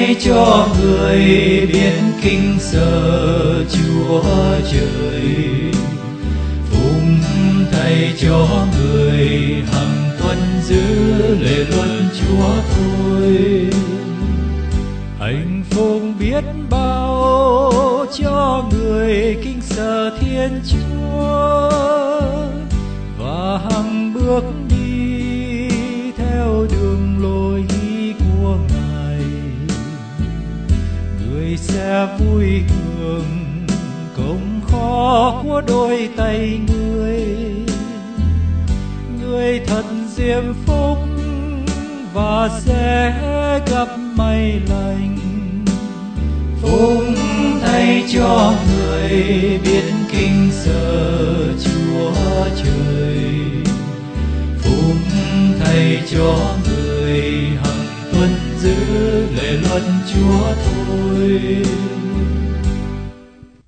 thay cho người biết kính sợ Chúa Trời. Phúc thay cho người hằng tuân giữ lệ luật Chúa thôi. Hạnh phúc biết bao cho người kính sợ Thiên Chúa và hằng bước đi theo đường lối của Ngài. Người sẽ vui hưởng công khó của đôi tay người. Người thật diễm phúc và sẽ gặp may lành. Phúc thay cho người biết kính sợ Chúa Trời. Phúc thay cho người hằng tuân giữ lệ luật Chúa thôi.